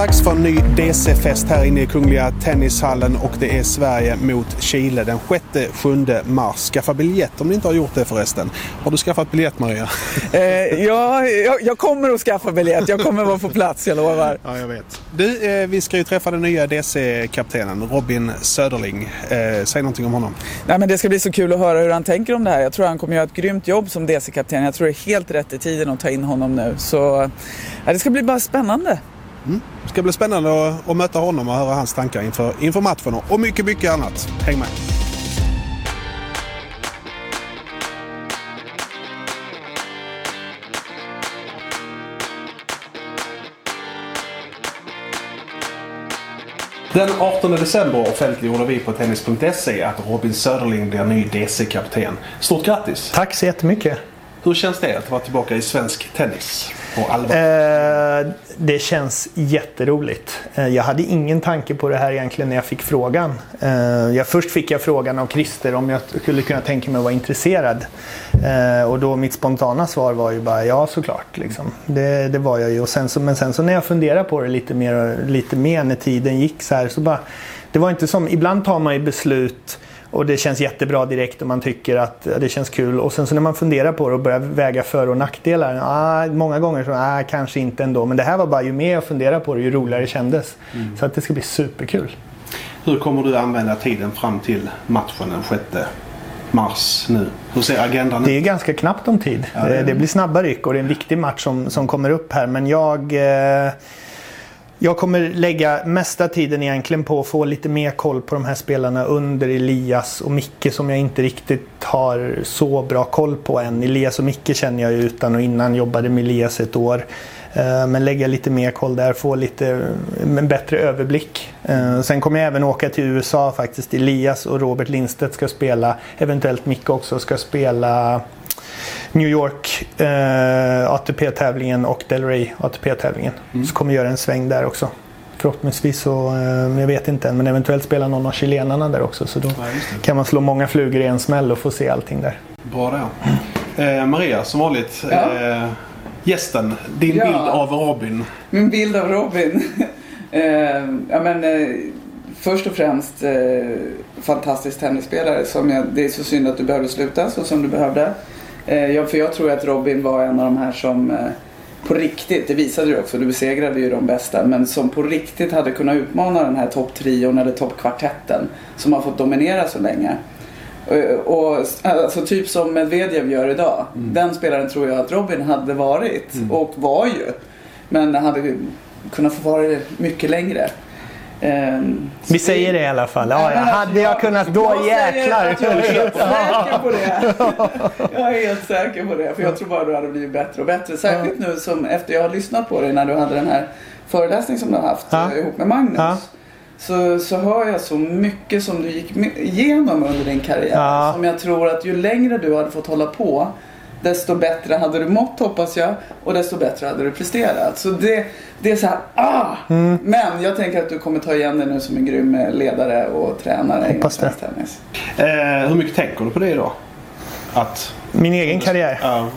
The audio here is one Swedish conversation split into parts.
dags för en ny DC-fest här inne i Kungliga Tennishallen och det är Sverige mot Chile den 6-7 mars. Skaffa biljett om ni inte har gjort det förresten. Har du skaffat biljett, Maria? Ja, jag kommer att skaffa biljett. Jag kommer vara på plats, jag lovar. Ja, jag vet. Du, vi ska ju träffa den nya DC-kaptenen, Robin Söderling. Säg någonting om honom. Nej, men det ska bli så kul att höra hur han tänker om det här. Jag tror han kommer göra ett grymt jobb som DC-kapten. Jag tror det är helt rätt i tiden att ta in honom nu. Så det ska bli bara spännande. Det ska bli spännande att möta honom och höra hans tankar inför matchen och mycket, mycket annat. Häng med! Den 18 december offentliggjorde vi på tennis.se att Robin Söderling blir ny DC-kapten. Stort grattis! Tack så jättemycket! Hur känns det att vara tillbaka i svensk tennis på allvar? Det känns jätteroligt. Jag hade ingen tanke på det här egentligen när jag fick frågan. Först fick jag frågan av Christer om jag skulle kunna tänka mig att vara intresserad. Och då mitt spontana svar var ju bara ja, såklart. Liksom. Det var jag ju. Och men sen så när jag funderade på det lite mer när tiden gick så här, så bara, det var inte som, ibland tar man ju beslut och det känns jättebra direkt och man tycker att det känns kul. Och sen så när man funderar på det och börjar väga för- och nackdelar. Många gånger så kanske inte ändå. Men det här var bara, ju mer jag funderar på det, ju roligare det kändes. Så att det ska bli superkul. Hur kommer du använda tiden fram till matchen den 6 mars nu? Hur ser agendan ut? Det är ganska knappt om tid. Ja, det blir snabba ryck och det är en viktig match som kommer upp här. Men jag kommer lägga mesta tiden egentligen på att få lite mer koll på de här spelarna under Elias och Micke som jag inte riktigt har så bra koll på än. Elias och Micke känner jag utan och innan jobbade med Elias ett år. Men lägga lite mer koll där, få en bättre överblick. Sen kommer jag även åka till USA faktiskt. Elias och Robert Lindstedt ska spela, eventuellt Micke också ska spela New York ATP-tävlingen och Delray ATP-tävlingen. Så kommer jag göra en sväng där också. Förhoppningsvis så, jag vet inte än, men eventuellt spela någon av chilenarna där också. Så då kan man slå många flugor i en smäll och få se allting där. Bra det. Maria, som vanligt, gästen, din bild av Robin. Min bild av Robin? Först och främst fantastisk tennisspelare. Det är så synd att du behövde sluta så som du behövde. För jag tror att Robin var en av de här som på riktigt, det visade du också, du besegrade ju de bästa, men som på riktigt hade kunnat utmana den här topptrion eller toppkvartetten som har fått dominera så länge. Och alltså typ som Medvedev gör idag. Den spelaren tror jag att Robin hade varit och var ju, men hade kunnat få vara det mycket längre. Vi säger det i alla fall. Hade jag kunnat då jäklar. Jag är helt säker på det. Jag är helt säker på det. För jag tror bara du hade blivit bättre och bättre. Särskilt nu som efter jag har lyssnat på dig när du hade den här föreläsningen som du har haft ihop med Magnus. Så hör jag så mycket som du gick igenom under din karriär. Som jag tror att ju längre du hade fått hålla på, desto bättre hade du mått, hoppas jag, och desto bättre hade du presterat. Så det är så här, Men jag tänker att du kommer ta igen det nu som en grym ledare och tränare i svensk tennis. Hur mycket tänker du på det då? Min egen karriär?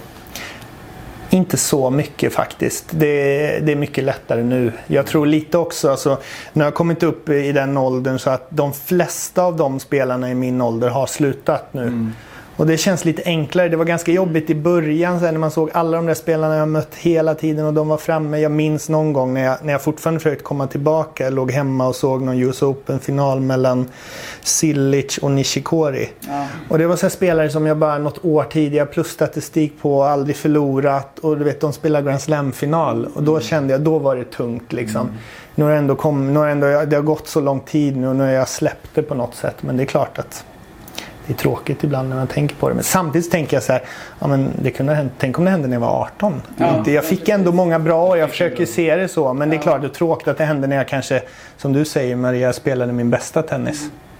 Inte så mycket faktiskt. Det är mycket lättare nu. Jag tror lite också, alltså, när jag har kommit upp i den åldern så att de flesta av de spelarna i min ålder har slutat nu. Och det känns lite enklare. Det var ganska jobbigt i början sen när man såg alla de där spelarna jag mött hela tiden och de var framme. Jag minns någon gång när jag fortfarande försökte komma tillbaka. Jag låg hemma och såg någon US Open-final mellan Cilic och Nishikori. Och det var så här spelare som jag bara något år tidigare plus statistik på, aldrig förlorat. Och du vet, de spelar Grand Slam-final. Och då kände jag, då var det tungt liksom. Nu har det har gått så lång tid nu och nu har jag släppt det på något sätt. Men det är klart att det är tråkigt ibland när man tänker på det. Men samtidigt tänker jag så här, men det kunde ha hänt, tänk om det hände när jag var 18. Jag fick ändå många bra och jag försöker se det så. Men det är klart det är tråkigt att det hände när jag kanske, som du säger Maria, spelade min bästa tennis.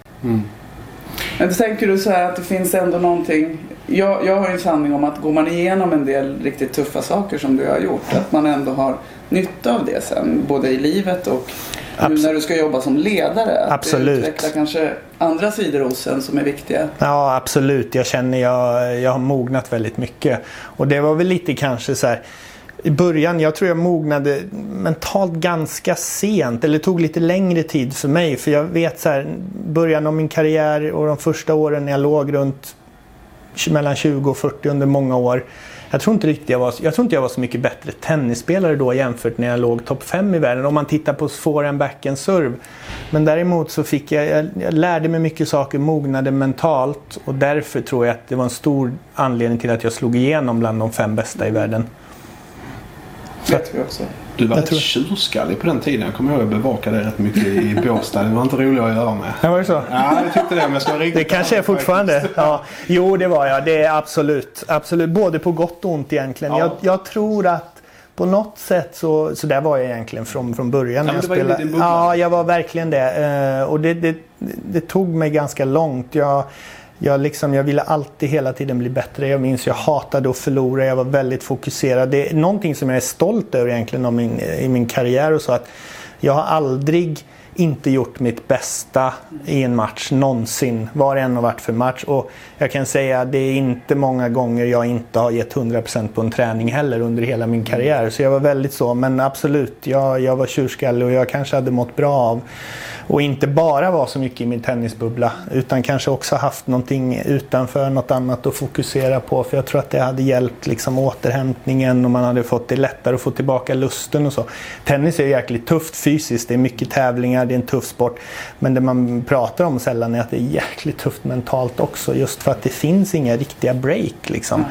Men då tänker du så här att det finns ändå någonting. Jag har en sanning om att går man igenom en del riktigt tuffa saker som du har gjort, att man ändå har nytta av det sen, både i livet och nu när du ska jobba som ledare. Absolut. Att utveckla kanske andra sidor hos en som är viktiga. Ja, absolut. Jag känner jag har mognat väldigt mycket. Och det var väl lite kanske så här, i början, jag tror jag mognade mentalt ganska sent, eller tog lite längre tid för mig, för jag vet så här, början av min karriär och de första åren när jag låg runt mellan 20 och 40 under många år, jag tror inte jag var så mycket bättre tennisspelare då jämfört när jag låg topp 5 i världen, om man tittar på forehand, backhand, serve. Men däremot så fick jag lärde mig mycket saker, mognade mentalt, och därför tror jag att det var en stor anledning till att jag slog igenom bland de 5 bästa i världen. Vet vi också. Du var rätt tjurskallig på den tiden. Jag kommer ihåg att jag bevakade rätt mycket i Båstad. Det var inte roligt att göra med. Ja, var det så? Ja, jag tyckte det. Men jag ska riktigt det kanske är fortfarande. Ja. Jo, det var jag. Det är absolut. Både på gott och ont egentligen. Ja. Jag tror att på något sätt så där var jag egentligen från början. När jag spelade. Ja, jag var verkligen det. Och det tog mig ganska långt. Jag ville alltid hela tiden bli bättre. Jag minns jag hatade att förlora. Jag var väldigt fokuserad. Det är någonting som jag är stolt över egentligen i min karriär och så, att jag har aldrig inte gjort mitt bästa i en match någonsin. Var det än har varit för match. Och jag kan säga att det är inte många gånger jag inte har gett 100% på en träning heller under hela min karriär. Så jag var väldigt så. Men absolut, jag var tjurskallig och jag kanske hade mått bra av och inte bara var så mycket i min tennisbubbla, utan kanske också haft någonting utanför, något annat att fokusera på. För jag tror att det hade hjälpt liksom återhämtningen, och man hade fått det lättare att få tillbaka lusten och så. Tennis är jäkligt tufft fysiskt, det är mycket tävlingar, det är en tuff sport. Men det man pratar om sällan är att det är jäkligt tufft mentalt också, just för att det finns inga riktiga break liksom.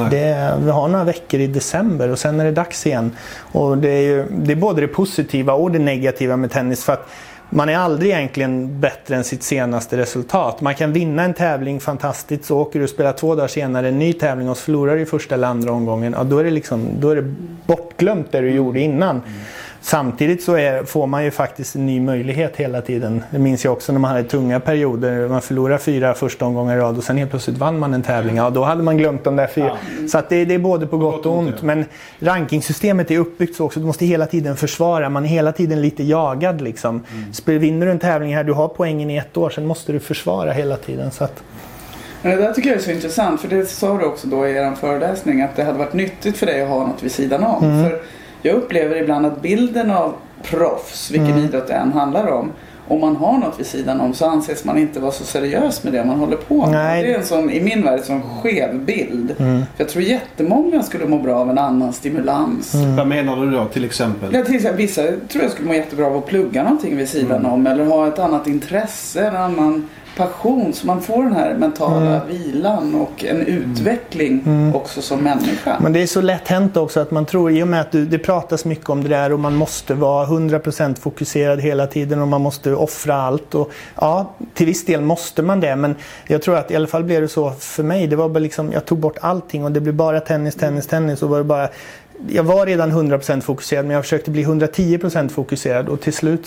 Vi har några veckor i december och sen är det dags igen. Och det är både det positiva och det negativa med tennis, för att man är aldrig egentligen bättre än sitt senaste resultat. Man kan vinna en tävling fantastiskt, så åker du och spelar 2 dagar senare en ny tävling och förlorar i första eller andra omgången. Ja, då är det bortglömt det du gjorde innan. Samtidigt så får man ju faktiskt en ny möjlighet hela tiden. Det minns jag också när man hade tunga perioder. Man förlorade 4 första omgångar i rad och sen helt plötsligt vann man en tävling. Ja, då hade man glömt de där 4. Så att det är både på gott och ont. Men rankingsystemet är uppbyggt så också. Du måste hela tiden försvara. Man är hela tiden lite jagad liksom. Vinner du en tävling här, du har poängen i 1 år. Sen måste du försvara hela tiden. Så att... Men det där tycker jag är så intressant. För det sa du också då i er föreläsning, att det hade varit nyttigt för dig att ha något vid sidan om. För jag upplever ibland att bilden av proffs, vilken idrott det än handlar om man har något vid sidan om, så anses man inte vara så seriös med det man håller på med. Nej. Det är en sån, i min värld, en sån skev bild. För jag tror jättemånga skulle må bra av en annan stimulans. Vad menar du då till exempel? Ja, till exempel vissa tror jag skulle må jättebra av att plugga någonting vid sidan om, eller ha ett annat intresse, en annan passion, så man får den här mentala vilan och en utveckling också som människa. Men det är så lätt hänt också att man tror, i och med att det pratas mycket om det där och man måste vara 100% fokuserad hela tiden och man måste offra allt, och ja, till viss del måste man det, men jag tror att i alla fall blev det så för mig. Det var bara liksom, jag tog bort allting och det blev bara tennis och var det bara, jag var redan 100% fokuserad, men jag försökte bli 110% fokuserad, och till slut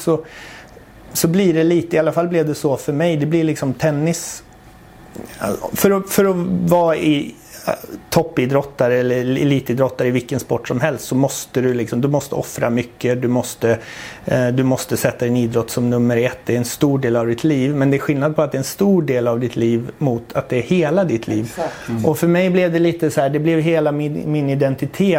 så blir det lite, i alla fall blev det så för mig. Det blir liksom tennis. För att vara i toppidrottare eller elitidrottare i vilken sport som helst, så måste du måste offra mycket. Du måste sätta din idrott som nummer 1. Det är en stor del av ditt liv, men det är skillnad på att det är en stor del av ditt liv mot att det är hela ditt liv. Och för mig blev det lite så här, det blev hela min identitet,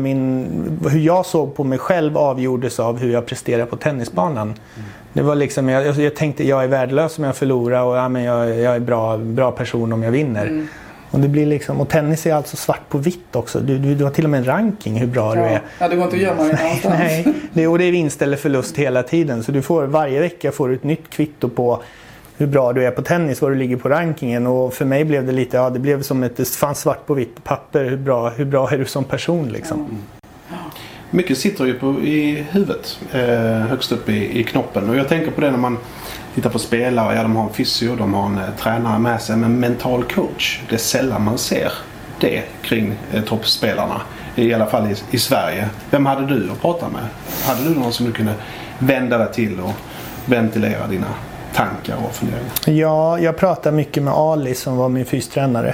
hur jag såg på mig själv avgjordes av hur jag presterade på tennisbanan. Det var liksom, jag tänkte jag är värdelös om jag förlorar, och ja, men jag är bra person om jag vinner. Och det blir liksom, och tennis är alltså svart på vitt också. Du har till och med en ranking hur bra du är. Ja, det går inte att gömma dig någonstans. Nej, och det är vinst eller förlust hela tiden. Så varje vecka får du ett nytt kvitto på hur bra du är på tennis, var du ligger på rankingen. Och för mig blev det lite, det blev som det fanns svart på vitt på papper. Hur bra är du som person liksom. Mycket sitter ju i huvudet, högst upp i knoppen. Och jag tänker på det när man tittar på spelare. Ja, de har en fysio, de har en tränare med sig, men mental coach, det är sällan man ser det kring toppspelarna. I alla fall i Sverige. Vem hade du att prata med? Hade du någon som du kunde vända dig till och ventilera dina tankar och funderingar? Ja, jag pratar mycket med Ali som var min fystränare,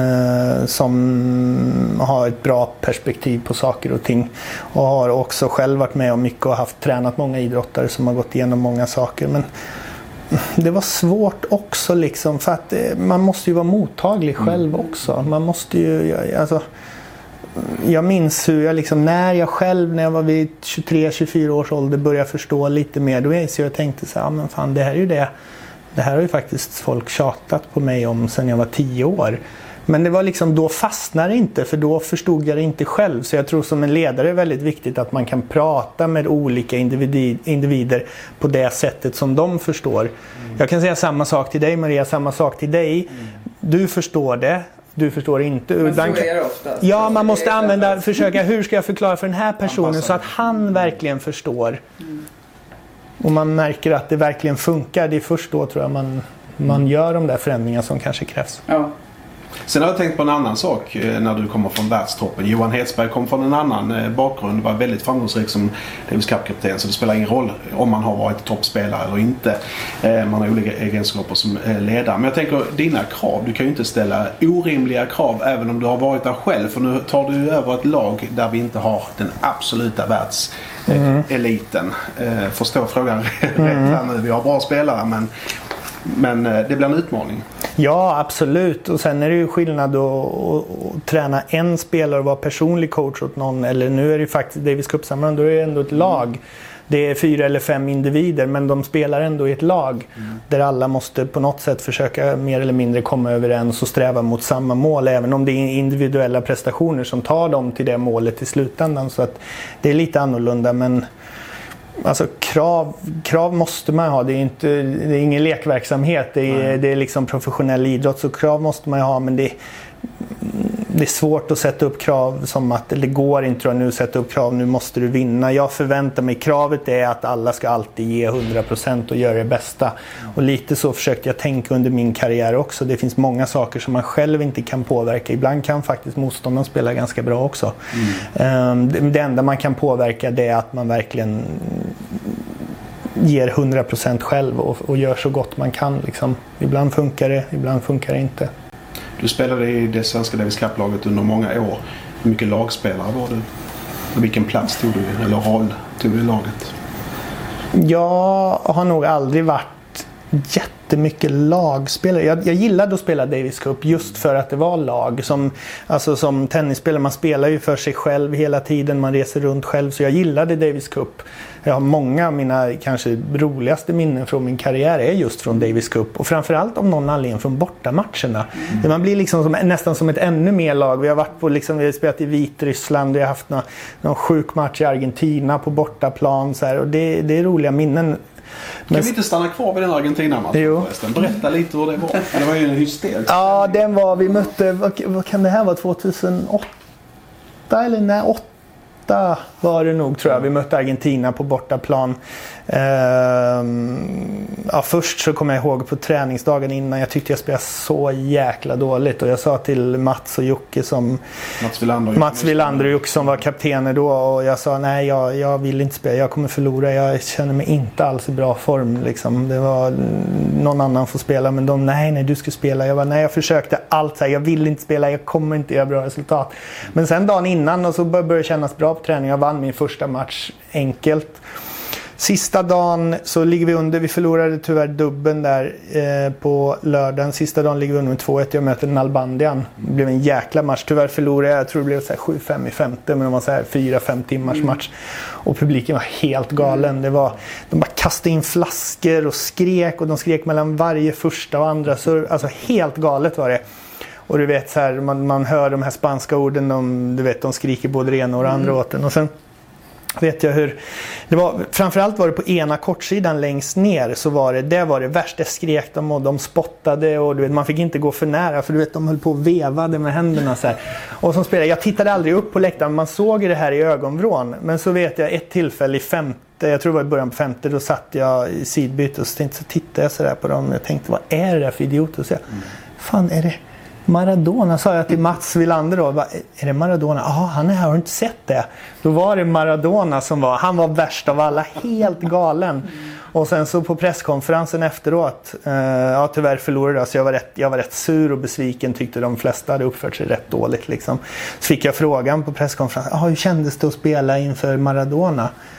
som har ett bra perspektiv på saker och ting, och har också själv varit med om mycket och tränat många idrottare som har gått igenom många saker. Men det var svårt också liksom, för att man måste ju vara mottaglig själv också. Man måste ju, alltså, jag minns hur jag liksom, när jag var vid 23-24 års ålder började förstå lite mer, då jag tänkte så här, men fan, det här är ju det här har ju faktiskt folk tjatat på mig om sedan jag var 10 år. Men det var liksom, då fastnade det inte, för då förstod jag det inte själv. Så jag tror som en ledare är det väldigt viktigt att man kan prata med olika individer på det sättet som de förstår. Jag kan säga samma sak till dig, Maria, samma sak till dig. Du förstår det. Du förstår inte. Men så är det ofta. Ja, man måste försöka, hur ska jag förklara för den här personen så att han verkligen förstår. Och man märker att det verkligen funkar. Det är först då, tror jag, man gör de där förändringarna som kanske krävs. Ja. Sen har jag tänkt på en annan sak när du kommer från världstoppen. Johan Hedsberg kom från en annan bakgrund, var väldigt framgångsrik som Davis Cup-kapten, så det spelar ingen roll om man har varit toppspelare eller inte. Man har olika egenskaper som ledare. Men jag tänker, dina krav, du kan ju inte ställa orimliga krav även om du har varit där själv. För nu tar du över ett lag där vi inte har den absoluta världseliten. Förstår frågan rätt här nu. Vi har bra spelare, men det blir en utmaning. Ja, absolut. Och sen är det ju skillnad att träna en spelare och vara personlig coach åt någon. Eller nu är det ju faktiskt Davis Cup-sammanhang, då är det ändå ett lag. Det är 4 eller 5 individer, men de spelar ändå i ett lag. Där alla måste på något sätt försöka mer eller mindre komma överens och sträva mot samma mål. Även om det är individuella prestationer som tar dem till det målet i slutändan. Så att det är lite annorlunda, men... Alltså krav måste man ha. Det är ingen lekverksamhet. Det är liksom professionell idrott, så krav måste man ha, men det är svårt att sätta upp krav som att det går inte att nu sätta upp krav, nu måste du vinna. Jag förväntar mig, kravet är att alla ska alltid ge 100% och göra det bästa. Och lite så försökte jag tänka under min karriär också. Det finns många saker som man själv inte kan påverka. Ibland kan faktiskt motståndaren spela ganska bra också. Det enda man kan påverka, det är att man verkligen ger 100% själv och gör så gott man kan. Liksom. Ibland funkar det, ibland funkar det inte. Du spelade i det svenska Davis Cup-laget under många år. Hur mycket lagspelare var du? Och vilken plats tog du, eller roll tog du i laget? Jag har nog aldrig varit jättemycket lagspelare. Jag gillade att spela Davis Cup just för att det var lag. Som tennisspelare, man spelar ju för sig själv hela tiden. Man reser runt själv, så jag gillade Davis Cup. Jag har många av mina kanske roligaste minnen från min karriär är just från Davis Cup. Och framförallt om någon anledning från bortamatcherna. Man blir liksom nästan som ett ännu mer lag. Vi har varit på, vi har spelat i Vitryssland. Vi har haft någon sjuk match i Argentina på bortaplan. Så här, och det är roliga minnen. Kan vi inte stanna kvar vid den Argentina-matchen förresten? Berätta lite hur det var. Det var ju en hysterisk. Ja, den var, vi mötte, vad kan det här vara, 2008 eller nej, 8 var det nog, tror jag. Vi mötte Argentina på bortaplan. Först så kommer jag ihåg på träningsdagen innan, jag tyckte jag spelade så jäkla dåligt, och jag sa till Mats och Jocke som Mats Wilander och Jocke som var kaptener då, och jag sa nej, jag vill inte spela, jag kommer förlora, jag känner mig inte alls i bra form liksom. Det var någon annan får spela, men de nej du ska spela. Jag var nej, jag försökte allt så här, jag vill inte spela, jag kommer inte göra bra resultat. Men sen dagen innan, och så började det kännas bra på träning, jag vann min första match enkelt. Sista dagen så ligger vi under. Vi förlorade tyvärr dubben där på lördagen. Sista dagen ligger vi under med 2-1. Jag möter Nalbandian. Det blev en jäkla match. Tyvärr förlorade jag tror det blev så här 7-5 i femte. Men det var så här 4-5 timmars match. Och publiken var helt galen. De bara kastade in flaskor och skrek. Och de skrek mellan varje första och andra. Så, alltså helt galet var det. Och du vet så här, man hör de här spanska orden. De skriker både det ena och det andra åt den. Och sen vet jag hur det var, framförallt var det på ena kortsidan längst ner, så var det värst. Det skrek de och de spottade, och du vet, man fick inte gå för nära, för du vet, de höll på och vevade med händerna så här. Och som spelare, jag tittade aldrig upp på läktaren, man såg det här i ögonvrån. Men så vet jag ett tillfälle i femte, jag tror det var i början på femte, då satt jag i sidbyte och så tittade jag så där på dem och jag tänkte, vad är det där för idioter? Så fan, är det Maradona, sa jag till Mats Wilander då. Är det Maradona? Ja, han är här, har du inte sett det? Då var det Maradona han var värst av alla, helt galen. Och sen så på presskonferensen efteråt, tyvärr förlorade jag, så jag var rätt sur och besviken, tyckte de flesta hade uppfört sig rätt dåligt liksom. Så fick jag frågan på presskonferensen, hur kändes det att spela inför Maradona?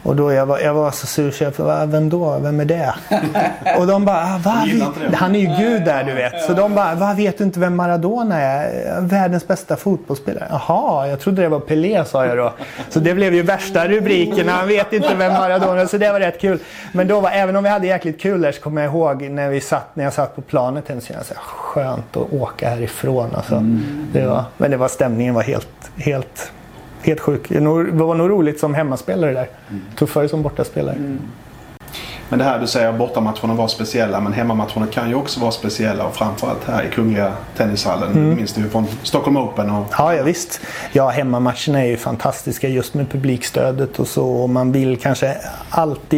Och då jag var så sur så jag, vem då? Vem är det? Och de bara, han är ju gud där, du vet. Så de bara, vet du inte vem Maradona är? Världens bästa fotbollsspelare. Jaha, jag trodde det var Pelé, sa jag då. Så det blev ju värsta rubrikerna. Han vet inte vem Maradona är, så det var rätt kul. Men då även om vi hade jäkligt kul där, så kommer jag ihåg när jag satt på planet, så kände jag så skönt att åka härifrån. Alltså. Men stämningen var helt sjuk. Det var nog roligt som hemmaspelare där. Tuffare som bortaspelare. Men det här du säger, bortamatcherna var speciella, men hemmamatcherna kan ju också vara speciella, och framförallt här i Kungliga Tennishallen. Minns du från Stockholm Open? Ja, visst. Ja, hemmamatcherna är ju fantastiska just med publikstödet och så. Och man vill kanske alltid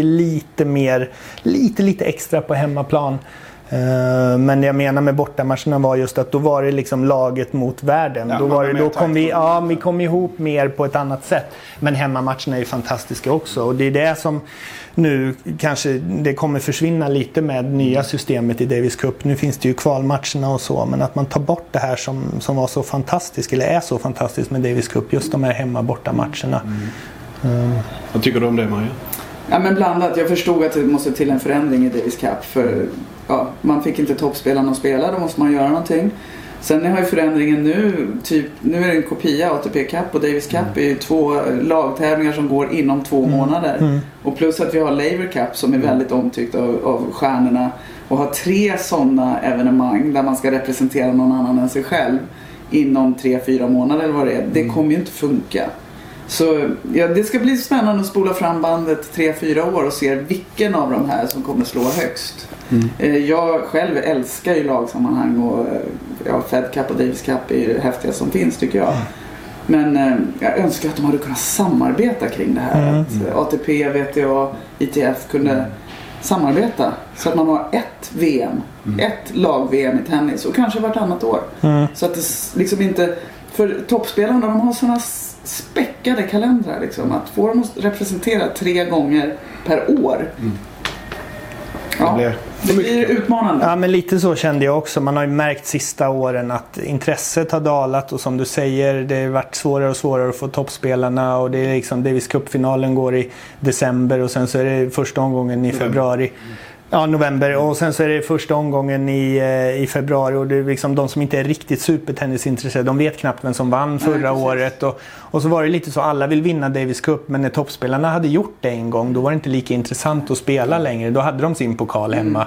lite extra på hemmaplan. Men det jag menar med bortamatcherna var just att då var det liksom laget mot världen. Ja, då kom vi kom ihop mer på ett annat sätt. Men hemmamatcherna är ju fantastiska också. Och det är det som nu kanske det kommer försvinna lite med nya systemet i Davis Cup. Nu finns det ju kvalmatcherna och så. Men att man tar bort det här som var så fantastiskt, eller är så fantastiskt med Davis Cup. Just de här hemma-bortamatcherna. Vad tycker du om det, Maja? Ja, men blandat. Jag förstod att det måste till en förändring i Davis Cup. För man fick inte toppspelarna att spela, då måste man göra någonting. Sen har ju förändringen nu är det en kopia. ATP Cup och Davis Cup är ju 2 lagtävlingar som går inom 2 månader. Och plus att vi har Laver Cup som är väldigt omtyckt av stjärnorna. Och har 3 sådana evenemang där man ska representera någon annan än sig själv inom 3-4 månader eller vad det är. Det kommer ju inte funka. Så det ska bli spännande att spola fram bandet 3-4 år och se vilken av de här som kommer slå högst. Jag själv älskar ju lagsammanhang, och Fed Cup och Davis Cup är det häftigaste som finns, tycker jag. Men jag önskar att de hade kunnat samarbeta kring det här. Att ATP, VTA, ITF kunde samarbeta så att man har ett VM, ett lag-VM i tennis, och kanske vartannat år. Så att det liksom inte, för toppspelarna, de har sådana späckade kalendrar liksom, att få dem att representera 3 gånger per år. Ja, det blir utmanande. Ja, men lite så kände jag också. Man har ju märkt sista åren att intresset har dalat, och som du säger, det har varit svårare och svårare att få toppspelarna, och det är liksom Davis Cup-finalen går i december, och sen så är det första omgången i februari. Ja, november, och sen så är det första omgången i februari, och det är liksom de som inte är riktigt supertennisintresserade, de vet knappt vem som vann förra året, och så var det lite så, alla vill vinna Davis Cup, men när toppspelarna hade gjort det en gång, då var det inte lika intressant att spela längre, då hade de sin pokal hemma.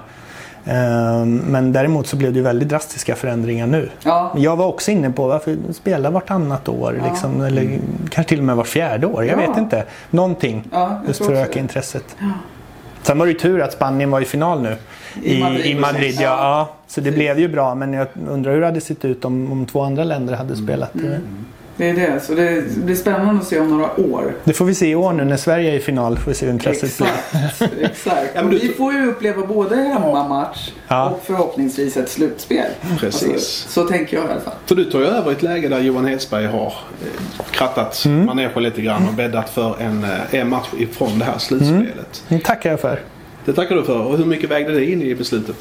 Men däremot så blev det ju väldigt drastiska förändringar nu. Jag var också inne på varför spela vartannat år liksom, eller kanske till och med vart 4:e år, jag vet inte, någonting just för att öka intresset. Sen var det ju tur att Spanien var i final nu i Madrid. Ja. Så det blev ju bra, men jag undrar hur det hade sett ut om 2 andra länder hade spelat. Det är det, så det blir spännande att se om några år. Det får vi se i år nu när Sverige är i final, får vi se hur intresset blir. Exakt. Och vi får ju uppleva både hemmamatch och förhoppningsvis ett slutspel. Precis. Alltså, så tänker jag i alla fall. Så du tar ju över ett läge där Johan Hedsberg har krattat manegen lite grann och bäddat för en match ifrån det här slutspelet. Det tackar jag för. Det tackar du för. Och hur mycket vägde det in i beslutet?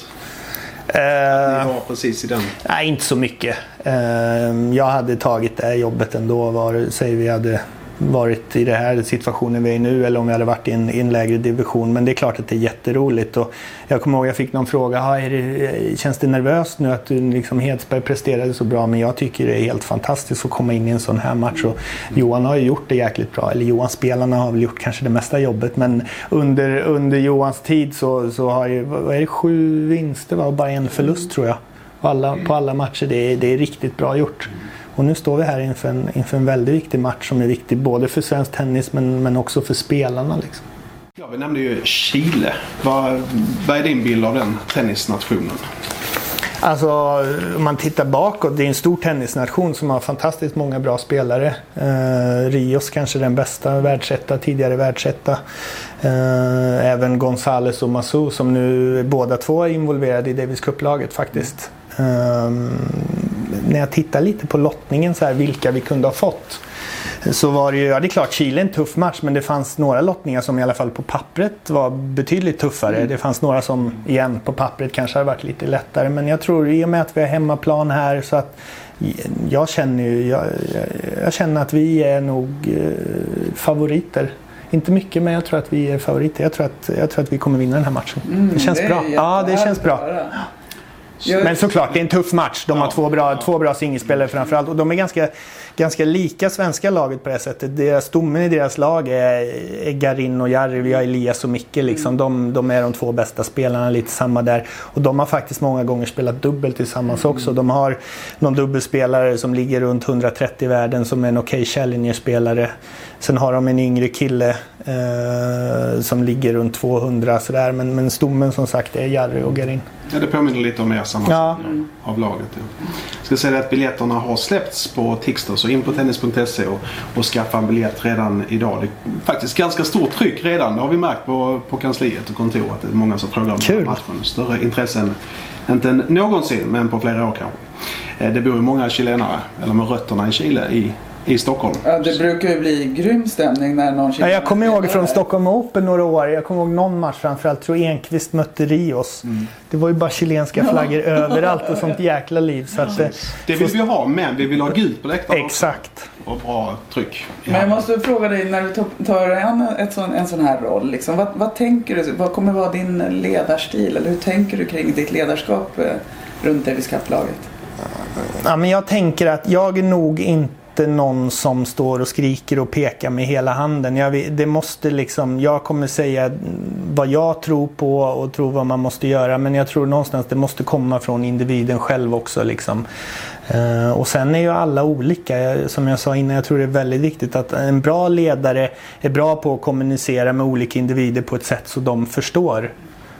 Att ni var precis i den? Nej, inte så mycket. Jag hade tagit det här jobbet ändå, säger vi hade varit i den här situationen vi är i nu, eller om vi hade varit i en lägre division. Men det är klart att det är jätteroligt, och jag kommer ihåg jag fick någon fråga, känns det nervöst nu att du liksom Hedsberg presterade så bra? Men jag tycker det är helt fantastiskt att komma in i en sån här match, och Johan har ju gjort det jäkligt bra, eller Johan spelarna har väl gjort kanske det mesta jobbet, men under Johans tid så har ju, vad är det, 7 vinster och bara 1 förlust tror jag på alla matcher. Det är riktigt bra gjort. Och nu står vi här inför en väldigt viktig match som är viktig både för svensk tennis men också för spelarna. Liksom. Ja, vi nämnde ju Chile. Vad är din bild av den tennisnationen? Alltså, om man tittar bakåt, det är en stor tennisnation som har fantastiskt många bra spelare. Rios kanske den bästa världsetta, tidigare världsetta. Även González och Massou som nu båda två är involverade i Davis Cup-laget faktiskt. När jag tittar lite på lottningen så här, vilka vi kunde ha fått, så var det ju, det är klart Chile en tuff match, men det fanns några lottningar som i alla fall på pappret var betydligt tuffare. Det fanns några som igen på pappret kanske hade varit lite lättare, men jag tror i och med att vi har hemmaplan här, så att jag känner att vi är nog favoriter Inte mycket, men jag tror att vi är favoriter. Jag tror att vi kommer vinna den här matchen. Det känns bra. Ja, det känns bra. Men såklart, det är en tuff match. De har två bra singelspelare framförallt. Och de är ganska lika svenska laget på det sättet. Stommen i deras lag är Garin och Jarry. Vi har Elias och Micke. Liksom. De är de 2 bästa spelarna, lite samma där. Och de har faktiskt många gånger spelat dubbel tillsammans också. De har någon dubbelspelare som ligger runt 130 i världen som är en okej Challenger-spelare. Sen har de en yngre kille som ligger runt 200 sådär. Men stommen som sagt är Jarry och Garin. Ja, det påminner lite om er sammansättning av laget. Ja. Jag ska säga att biljetterna har släppts på Tixter, så in på tennis.se och skaffa en biljett redan idag. Det är faktiskt ganska stort tryck redan. Det har vi märkt på kansliet och kontoret. Det är många som frågar om den matchen. Större intressen inte någonsin, men på flera år kanske. Det bor ju många chilenare, eller med rötterna i Chile, i Stockholm. Ja, det brukar ju bli grym stämning när någon chilenare... Jag kommer ihåg från Stockholm Open några år. Jag kommer ihåg någon match framförallt. Tror Enqvist mötte Rios. Det var ju bara chilenska flaggor överallt och sånt jäkla liv. Så att, det vill vi ha, men vi vill ha gult på läktaren. Exakt. Och bra tryck. Men jag måste fråga dig, när du tar en sån här roll, liksom, vad tänker du? Vad kommer vara din ledarstil? Eller hur tänker du kring ditt ledarskap runt Davis Cup-laget? Ja, men jag tänker att jag är nog inte någon som står och skriker och pekar med hela handen. Jag kommer säga vad jag tror på och tror vad man måste göra, men jag tror någonstans det måste komma från individen själv också liksom. Och sen är ju alla olika, som jag sa innan. Jag tror det är väldigt viktigt att en bra ledare är bra på att kommunicera med olika individer på ett sätt så de förstår.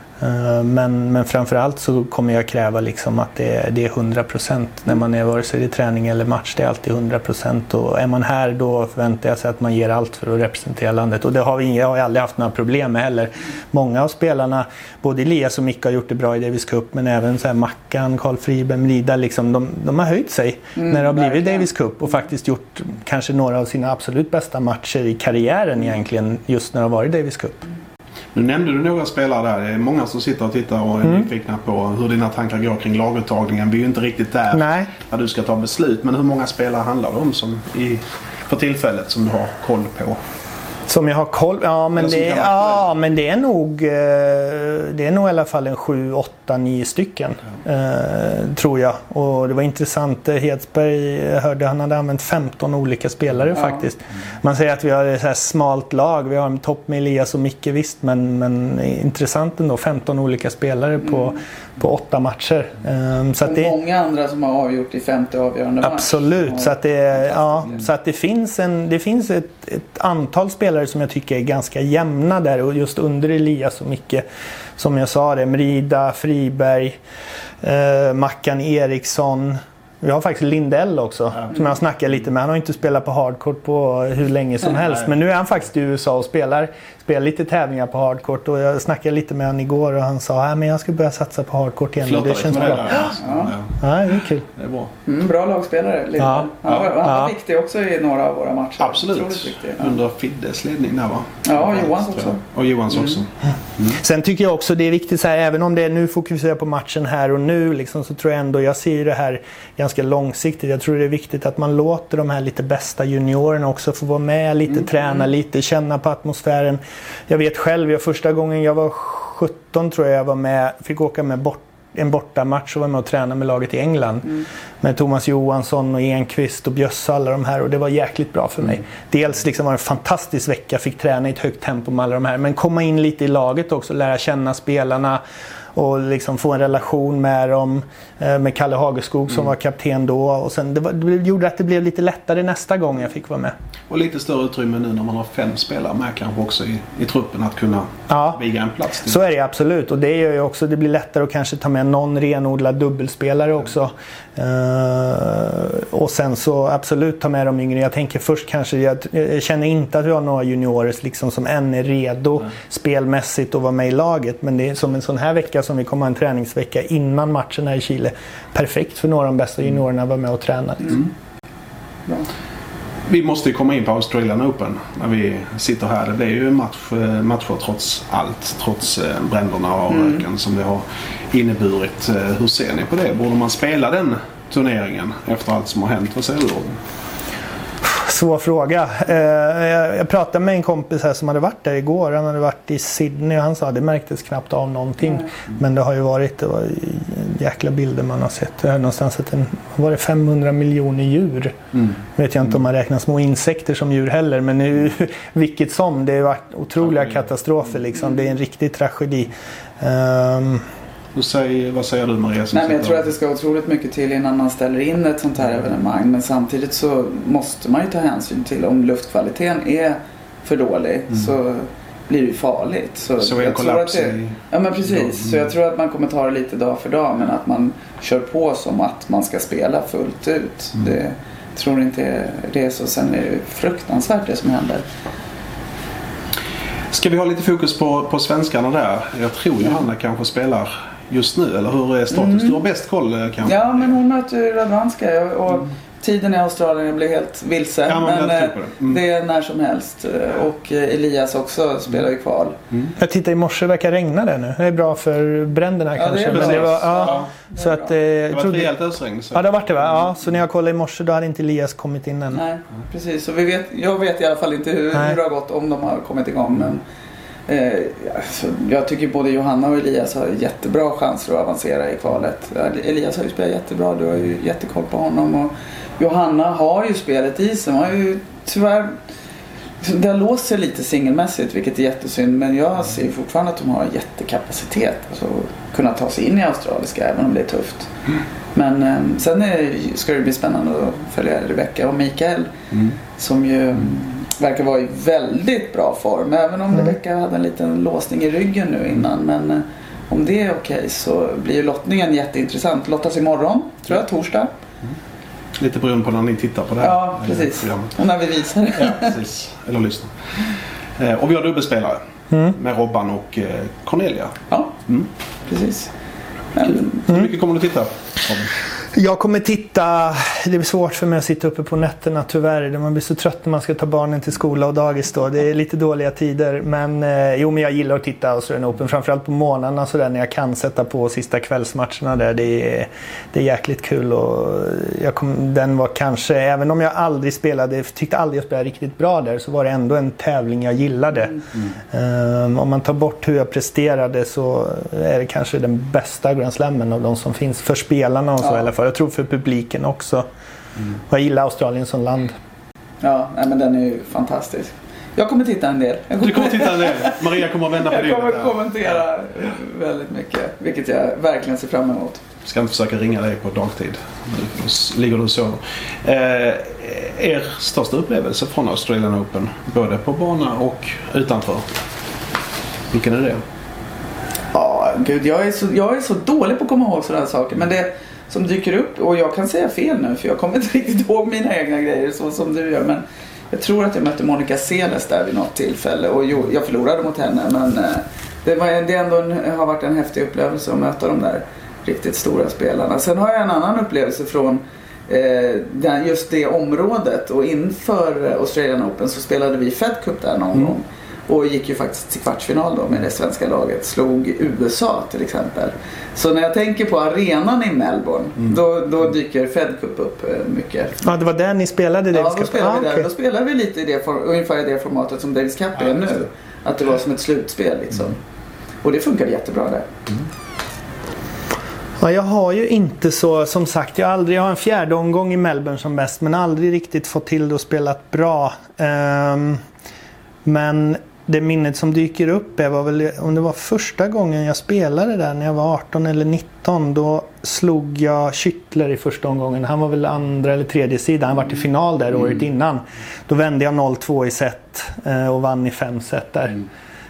Men framförallt så kommer jag kräva liksom att det är 100% när man är, vare sig det är träning eller match. Det är alltid 100%, och är man här då förväntar jag sig att man ger allt för att representera landet, och det har jag har aldrig haft några problem med heller. Många av spelarna, både Elias och Micke, har gjort det bra i Davis Cup, men även så här Mackan, Carl Friberg, Merida liksom, de har höjt sig när det har blivit Davis Cup och faktiskt gjort kanske några av sina absolut bästa matcher i karriären egentligen just när det har varit Davis Cup. Nu nämnde du några spelare där. Det är många som sitter och tittar och är nyfikna på hur dina tankar går kring laguttagningen. Vi är ju inte riktigt där när du ska ta beslut. Men hur många spelare handlar det om för tillfället som du har koll på? Som jag har koll... men det är nog i alla fall en 7, 8, 9 stycken. Tror jag. Och det var intressant. Hedsberg hörde han hade använt 15 olika spelare faktiskt. Man säger att vi har ett så här smalt lag. Vi har en topp med Elias och Micke visst. Men intressant ändå. 15 olika spelare på 8 matcher. Så att det, många andra som har avgjort i 50 avgörande match. Absolut. Så att det finns ett antal spelare som jag tycker är ganska jämna där, och just under Elias och Micke, som jag sa det, Merida, Friberg, Mackan Eriksson. Vi har faktiskt Lindell också, som jag snackar lite med. Han har inte spelat på hardcourt på hur länge som helst. Men nu är han faktiskt i USA och spelar lite tävlingar på hardcourt. Och jag snackade lite med honom igår och han sa men jag ska börja satsa på hardcourt igen. Och det känns bra. Ja, det är kul. Det är bra. Bra lagspelare, Lindell. Han var viktig också i några av våra matcher. Absolut. Under Fiddes ledning där, va? Ja, Johans också. Och Johans också. Sen tycker jag också det är viktigt så här, även om det nu fokuserar på matchen här och nu liksom, så tror jag ändå, jag ser det här ganska långsiktigt. Jag tror det är viktigt att man låter de här lite bästa juniorerna också få vara med lite, träna lite, känna på atmosfären. Jag vet själv, första gången jag var 17 tror jag var med, fick åka med en bortamatch och var med och träna med laget i England. Med Thomas Johansson och Enqvist och Bjössa, alla de här, och det var jäkligt bra för mig. Dels liksom var det en fantastisk vecka, fick träna i ett högt tempo med alla de här, men komma in lite i laget också, lära känna spelarna och liksom få en relation med dem, med Kalle Hageskog som var kapten då, och sen det gjorde att det blev lite lättare nästa gång jag fick vara med. Och lite större utrymme nu när man har 5 spelare med kanske också i truppen att kunna viga en plats till. Så är det absolut, och det gör ju också, det blir lättare att kanske ta med någon renodlad dubbelspelare också. Och sen så absolut ta med de yngre. Jag tänker först kanske, jag känner inte att vi har några juniorer liksom som än är redo spelmässigt att vara med i laget, men det är som en sån här vecka som vi kommer ha en träningsvecka innan matchen här i Chile. Perfekt för några av de bästa juniorerna att vara med och träna. Liksom. Vi måste ju komma in på Australian Open när vi sitter här. Det blir ju matcher trots allt. Trots bränderna och röken som det har inneburit. Hur ser ni på det? Borde man spela den turneringen efter allt som har hänt? Vad säger du om? Svår fråga. Jag pratade med en kompis här som hade varit där igår. Han hade varit i Sydney och han sa att det märktes knappt av någonting. Men det har ju varit, det var jäkla bilder man har sett. Jag hade någonstans att var det 500 miljoner djur. Vet jag inte om man räknar små insekter som djur heller. Men nu, vilket som, det har varit otroliga katastrofer liksom. Det är en riktig tragedi. Vad säger du, Maria? Nej, men jag tror att det ska otroligt mycket till innan man ställer in ett sånt här evenemang. Men samtidigt så måste man ju ta hänsyn till om luftkvaliteten är för dålig så blir det ju farligt. Så jag tror att ja, men precis. Så jag tror att man kommer ta det lite dag för dag, men att man kör på som att man ska spela fullt ut. Det tror inte det är så. Sen är det fruktansvärt det som händer. Ska vi ha lite fokus på svenskarna där? Jag tror Johanna kanske spelar just nu, eller hur är status? Du har bäst koll kanske? Ja, men hon möter ju Radwanska och tiden i Australien blir helt vilse. Ja, men det är när som helst. Och Elias också spelar ju kval. Jag tittar i morse, verkar regna det nu. Det är bra för bränderna kanske. Det är men det var, så att, det var ett rejält ösregn. Ja, det har varit det va? Ja, så när jag kollade i morse då hade inte Elias kommit in än. Nej, precis. Så jag vet i alla fall inte hur det har gått, om de har kommit igång. Men alltså, jag tycker både Johanna och Elias har jättebra chanser att avancera i kvalet. Elias har ju spelat jättebra, du har ju jättekoll på honom. Och Johanna har ju spelet i sig. Hon har ju tyvärr, det har låst sig lite singelmässigt, vilket är jättesynd. Men jag ser fortfarande att de har jättekapacitet. Alltså kunna ta sig in i australiska även om det är tufft. Men sen ska det bli spännande att följa Rebecca och Mikael som ju verkar vara i väldigt bra form. Även om Rebecca hade en liten låsning i ryggen nu innan. Men om det är okej så blir ju lottningen jätteintressant. Lottas imorgon, tror jag, torsdag. Lite beroende på när ni tittar på det här. Ja, precis. Och när vi visar det. Ja, precis. Eller lyssnar. Och vi har dubbelspelare. Med Robban och Cornelia. Ja, precis. Hur mycket kommer du titta, Robin? Jag kommer titta, det blir svårt för mig att sitta uppe på nätterna tyvärr. Man blir så trött när man ska ta barnen till skola och dagis då. Det är lite dåliga tider. Men men jag gillar att titta Australian Open. Framförallt på månaderna så där, när jag kan sätta på sista kvällsmatcherna där. Det är jäkligt kul. Och den var kanske, även om jag aldrig tyckte aldrig jag spelade riktigt bra där, så var det ändå en tävling jag gillade. Om man tar bort hur jag presterade så är det kanske den bästa Grand Slammen av de som finns för spelarna och så, eller för. Jag tror för publiken också. Jag gillar Australien som land. Ja, men den är ju fantastisk. Jag kommer titta en del. Du kommer titta en del. Maria kommer att vända på det. Jag kommer kommentera väldigt mycket, vilket jag verkligen ser fram emot. Jag ska inte försöka ringa dig på dagtid. Ligger du så? Er största upplevelse från Australian Open, både på bana och utanför, vilken är det? Ja, gud, jag är så dålig på att komma ihåg sådana saker. Men det som dyker upp, och jag kan säga fel nu för jag kommer inte riktigt ihåg mina egna grejer så som du gör, men jag tror att jag mötte Monica Seles där vid något tillfälle och jag förlorade mot henne, men det ändå har varit en häftig upplevelse att möta de där riktigt stora spelarna. Sen har jag en annan upplevelse från just det området, och inför Australian Open så spelade vi Fed Cup där någon gång. Och gick ju faktiskt till kvartsfinal då med det svenska laget. Slog USA till exempel. Så när jag tänker på arenan i Melbourne, då dyker Fed Cup upp mycket. Ja, det var där ni spelade Davis Cup? Då spelade vi där. Då spelade vi lite ungefär i det formatet som Davis Cup är nu. Att det var som ett slutspel liksom. Och det funkar jättebra där. Ja, jag har ju inte så, som sagt, jag har en fjärde omgång i Melbourne som bäst, men aldrig riktigt fått till det och spelat bra. Men det minnet som dyker upp var väl, om det var första gången jag spelade där när jag var 18 eller 19, då slog jag Schüttler i första omgången. Han var väl andra eller tredje sida, han var till final där året innan. Då vände jag 0-2 i set och vann i 5 set där.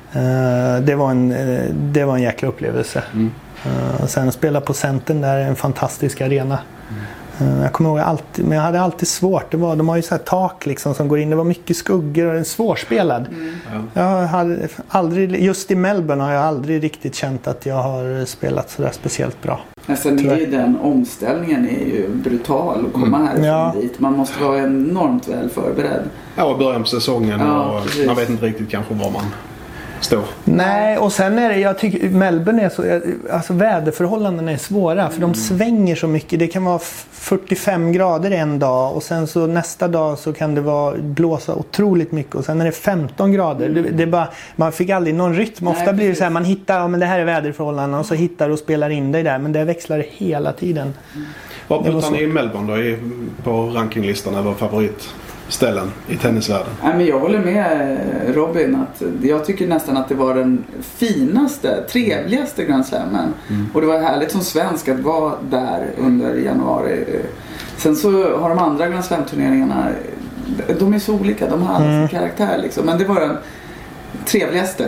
Det var en jäkla upplevelse. Sen spela på Centern där, en fantastisk arena. Jag kommer ihåg men jag hade alltid svårt. De har ju så här tak liksom som går in. Det var mycket skuggor och en svårspelad. Jag hade aldrig, just i Melbourne har jag aldrig riktigt känt att jag har spelat så där speciellt bra. Sen är ju den omställningen är ju brutal att komma härifrån dit. Man måste vara enormt väl förberedd. Ja, och början på säsongen och man vet inte riktigt kanske vad man stor. Nej, och sen är det, jag tycker Melbourne är så, alltså väderförhållandena är svåra för de svänger så mycket. Det kan vara 45 grader en dag och sen så nästa dag så kan det blåsa otroligt mycket och sen är det 15 grader. Det är bara, man fick aldrig någon rytm. Ofta blir det så här, man hittar, men det här är väderförhållandena och så hittar du och spelar in dig där, men det växlar hela tiden. Vad puttar ni i Melbourne då på rankinglistan över favoritställen i tennisvärlden? Nej, men jag håller med Robin att jag tycker nästan att det var den finaste, trevligaste Grand Slammen. Och det var härligt som svensk att vara där under januari. Sen så har de andra Grand Slam-turneringarna, de är så olika, de har alla sin karaktär liksom. Men det var den trevligaste.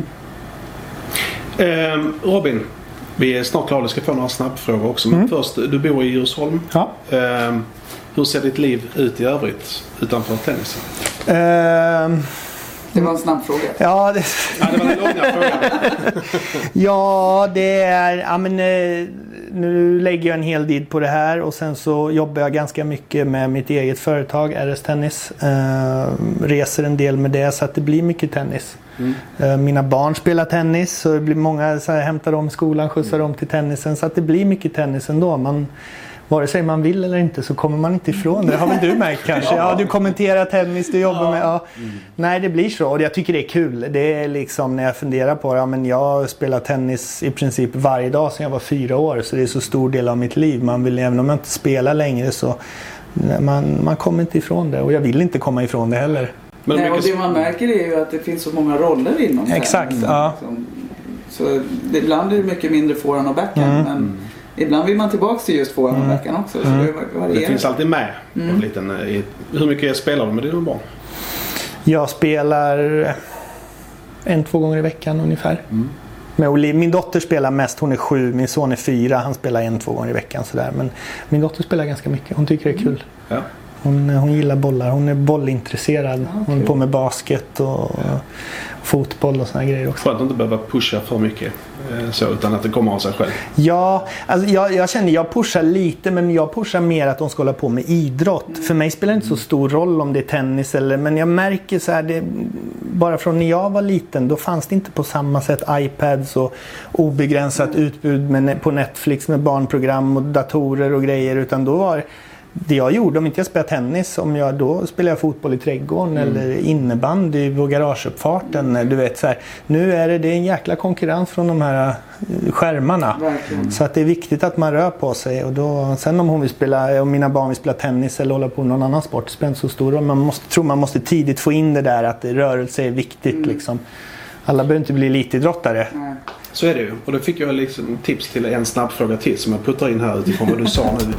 Robin, vi är snart klara, vi ska få några snabbfrågor också. Men först, du bor i Djursholm. Ja. Hur ser ditt liv ut i övrigt utanför tennisen? Det var en snabb fråga. Ja, det var en långa fråga. Ja, det är... Ja, men, nu lägger jag en hel del på det här och sen så jobbar jag ganska mycket med mitt eget företag, RS Tennis. Reser en del med det så att det blir mycket tennis. Mina barn spelar tennis så det blir många så här, hämtar dem i skolan, skjutsar dem till tennisen så att det blir mycket tennis ändå. Vare sig man vill eller inte så kommer man inte ifrån det. Har väl du märkt kanske? Ja, du kommenterar tennis, du jobbar med... Ja. Nej, det blir så. Och jag tycker det är kul. Det är liksom när jag funderar på det. Ja, men jag spelar tennis i princip varje dag sedan jag var 4 år. Så det är så stor del av mitt liv. Man vill, även om jag inte spelar längre så... Man kommer inte ifrån det. Och jag vill inte komma ifrån det heller. Men nej, och det man märker är ju att det finns så många roller inom det. Exakt, ja. Så ibland är det mycket mindre forehand och backhand. Men... Ibland vill man tillbaka till just forehand och backhand också. Så det finns alltid med. Hur mycket spelar du med dina barn? Jag spelar 1-2 gånger i veckan ungefär. Min dotter spelar mest, hon är 7, min son är 4, han spelar 1-2 gånger i veckan sådär. Men min dotter spelar ganska mycket, hon tycker det är kul. Ja. Hon gillar bollar, hon är bollintresserad. Hon är på med basket och fotboll och såna grejer också. För att inte behöva pusha för mycket så, utan att det kommer av sig själv. Ja, alltså jag känner jag pushar lite, men jag pushar mer att de ska hålla på med idrott. För mig spelar det inte så stor roll om det är tennis eller, men jag märker så här, bara från när jag var liten, då fanns det inte på samma sätt iPads och obegränsat utbud på Netflix med barnprogram och datorer och grejer, utan då var det jag gjorde, om inte jag spelade tennis, då spelade jag fotboll i trädgården eller innebandy på garageuppfarten. Du vet, så här, nu är det en jäkla konkurrens från de här skärmarna. Så att det är viktigt att man rör på sig. Och då, sen om mina barn vill spela tennis eller hålla på någon annan sport, spelar inte så stor roll. Man måste tidigt få in det där att rörelse är viktigt. Liksom. Alla behöver inte bli elitidrottare. Så är det ju. Och då fick jag liksom tips till en snabb fråga till som jag puttar in här utifrån vad du sa nu.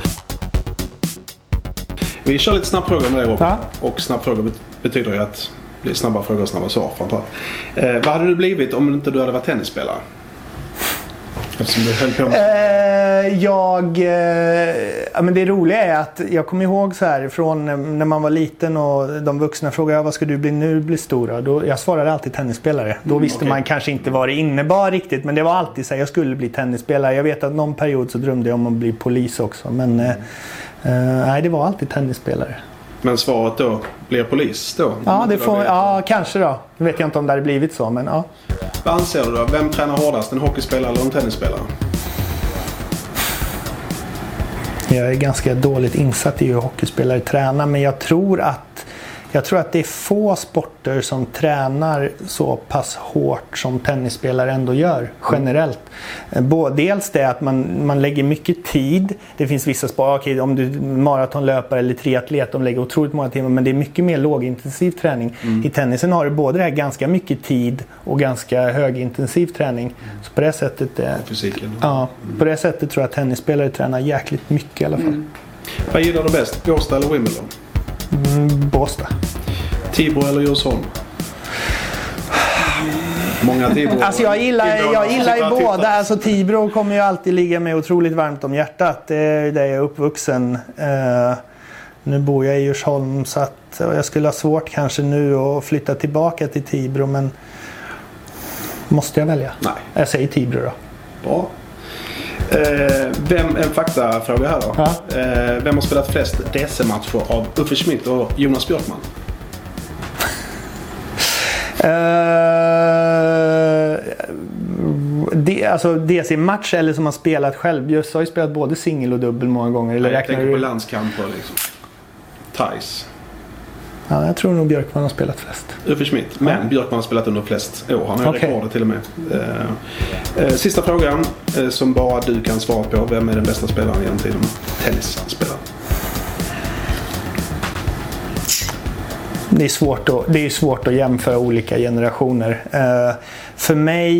Vi kör lite snabbfrågor med dig, Robin. Och snabbfrågor betyder ju att det blir snabba frågor och snabba svar. Vad hade du blivit om inte du hade varit tennisspelare? Eftersom du höll på med... men det roliga är att jag kommer ihåg så här från när man var liten och de vuxna frågade vad ska du bli nu bli stora? Jag svarade alltid tennisspelare. Då visste man kanske inte vad det innebar riktigt, men det var alltid så här, jag skulle bli tennisspelare. Jag vet att någon period så drömde jag om att bli polis också, men nej, det var alltid tennisspelare. Men svaret då blir polis då? Ja, kanske då. Jag vet inte om det hade blivit så, men ja. Vad anser du då? Vem tränar hårdast? En hockeyspelare eller en tennisspelare? Jag är ganska dåligt insatt i hur hockeyspelare tränar, men jag tror att det är få sporter som tränar så pass hårt som tennisspelare ändå gör generellt. Dels det att man lägger mycket tid. Det finns vissa sporter, om du är maratonlöpare eller triatlet, de lägger otroligt många timmar, men det är mycket mer lågintensiv träning. I tennisen har du både det här ganska mycket tid och ganska högintensiv träning. Så på det sättet fysiken. Ja, på det sättet tror jag att tennisspelare tränar jäkligt mycket i alla fall. Vad gillar du bäst? Båstad eller Wimbledon? Båstad. Tibro eller Djursholm? Många Tibro. Alltså jag gillar ju båda. Alltså Tibro kommer ju alltid ligga mig otroligt varmt om hjärtat. Det är där jag är uppvuxen. Nu bor jag i Djursholm så att jag skulle ha svårt kanske nu att flytta tillbaka till Tibro, men måste jag välja? Nej. Jag säger Tibro då. Bra. En faktafråga här då. Ja. Vem har spelat flest DC-matcher av Uffe Schmidt och Jonas Björkman? alltså dels i match eller som har spelat själv. Just har ju spelat både singel och dubbel många gånger. Eller jag tänker på landskamper liksom. Thais. Ja, jag tror nog Björkman har spelat flest. Uffe Schmidt. Men Björkman har spelat under flest år. Han har rekordet till och med. Sista frågan som bara du kan svara på. Vem är den bästa spelaren genom tiden? Tennisspelaren. Det är svårt att jämföra olika generationer. För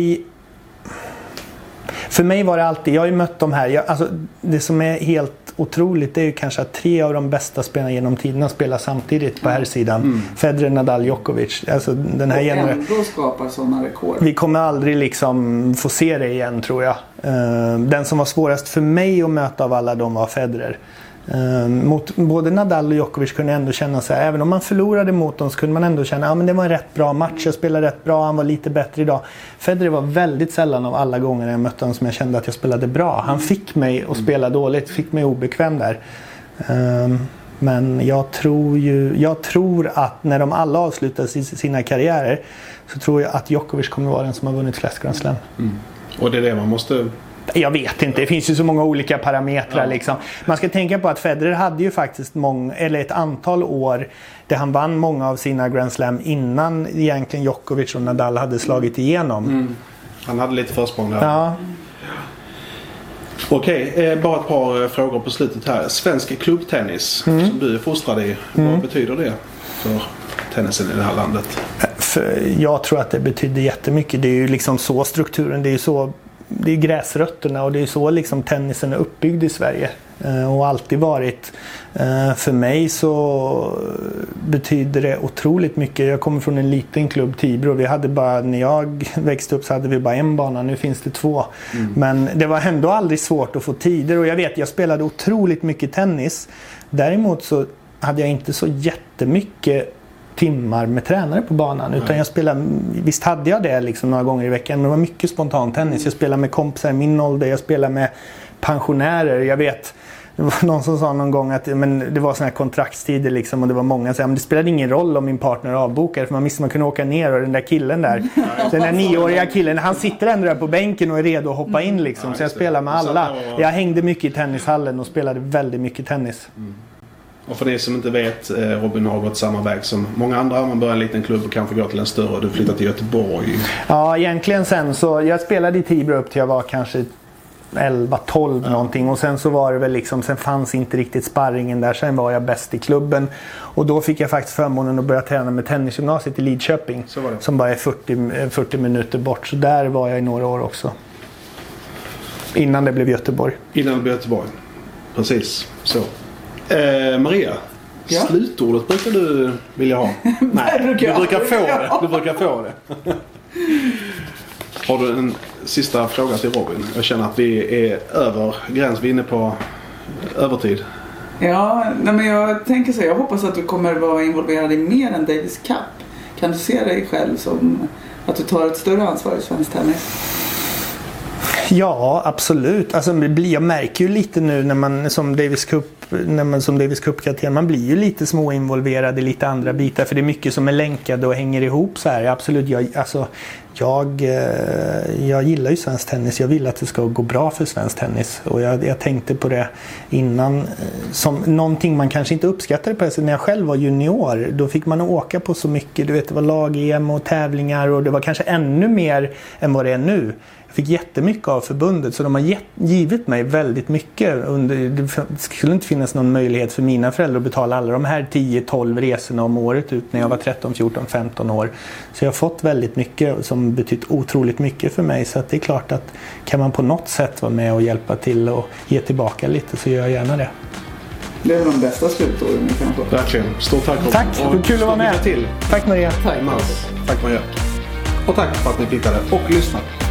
mig var det alltid, jag har ju mött de här, alltså det som är helt otroligt är ju kanske att 3 av de bästa spelarna genom tiderna spelar samtidigt på här sidan. Federer, Nadal, Djokovic. Alltså den här ändå skapar sådana rekord. Vi kommer aldrig liksom få se det igen, tror jag. Den som var svårast för mig att möta av alla de var Federer. Mot både Nadal och Djokovic kunde ändå känna så här, även om man förlorade mot dem så kunde man ändå känna men det var en rätt bra match, jag spelade rätt bra, han var lite bättre idag. Federer var väldigt sällan av alla gånger jag mötte honom som jag kände att jag spelade bra. Han fick mig att spela dåligt, fick mig obekväm där. Men jag tror att när de alla avslutar sina karriärer så tror jag att Djokovic kommer vara den som har vunnit flest Grand Slam. Och det är det man måste... Jag vet inte, det finns ju så många olika parametrar liksom. Man ska tänka på att Federer hade ju faktiskt ett antal år där han vann många av sina Grand Slam innan egentligen Djokovic och Nadal hade slagit igenom. Han hade lite försprång där. Ja. Okej, bara ett par frågor på slutet här. Svensk klubbtennis som du är fostrad i, vad betyder det för tennisen i det här landet? Jag tror att det betyder jättemycket. Det är ju liksom så strukturen, det är gräsrötterna och det är så liksom tennisen är uppbyggd i Sverige och alltid varit. För mig så betyder det otroligt mycket. Jag kommer från en liten klubb, Tibro. När jag växte upp så hade vi bara en bana, nu finns det 2. Men det var ändå aldrig svårt att få tider och jag spelade otroligt mycket tennis. Däremot så hade jag inte så jättemycket timmar med tränare på banan utan jag spelade, visst hade jag det liksom några gånger i veckan, men det var mycket spontan tennis. Jag spelade med kompisar i min ålder, jag spelade med pensionärer. Jag vet, det var någon som sa någon gång att det var såna här kontraktstider liksom, och det var många som sa, men det spelade ingen roll om min partner avbokade för man visste man kunde åka ner och den där killen där, den där 9-åriga killen, han sitter ändå där på bänken och är redo att hoppa in liksom, så jag spelade med alla. Jag hängde mycket i tennishallen och spelade väldigt mycket tennis. Och för det som inte vet, Robin har gått samma väg som många andra. Man börjar en liten klubb och kanske går till en större och du flyttar till Göteborg. Ja, egentligen sen så, jag spelade i Tibro upp till jag var kanske 11-12 någonting. Och sen så var det väl liksom, sen fanns inte riktigt sparringen där. Sen var jag bäst i klubben. Och då fick jag faktiskt förmånen att börja träna med tennisgymnasiet i Lidköping. Som bara är 40 minuter bort. Så där var jag i några år också. Innan det blev Göteborg. Precis, så. Maria, slutordet brukar du vilja ha? Nej, du brukar få det. Har du en sista fråga till Robin? Jag känner att vi är över gräns, vi är inne på övertid. Ja, men jag tänker så, jag hoppas att du kommer vara involverad i mer än Davis Cup. Kan du se dig själv som att du tar ett större ansvar i svensk tennis? Ja, absolut. Alltså, jag märker ju lite nu när man som Davis Cup-kapten, man blir ju lite småinvolverad i lite andra bitar, för det är mycket som är länkade och hänger ihop så här. Absolut, jag gillar ju svensk tennis. Jag vill att det ska gå bra för svensk tennis. Och jag tänkte på det innan som någonting man kanske inte uppskattade på det. När jag själv var junior, då fick man åka på så mycket. Du vet, det var lag-EM och tävlingar och det var kanske ännu mer än vad det är nu. Jag fick jättemycket av förbundet, så de har givit mig väldigt mycket. Det skulle inte finnas någon möjlighet för mina föräldrar att betala alla de här 10-12 resorna om året ut när jag var 13, 14, 15 år. Så jag har fått väldigt mycket som betytt otroligt mycket för mig. Så att det är klart att kan man på något sätt vara med och hjälpa till och ge tillbaka lite, så gör jag gärna det. Det är de bästa slutorden kanske. Verkligen. Stort tack. Tack, det kul att vara med. Till. Tack Maria. Tack Maria. Och tack för att ni tittade och lyssnade.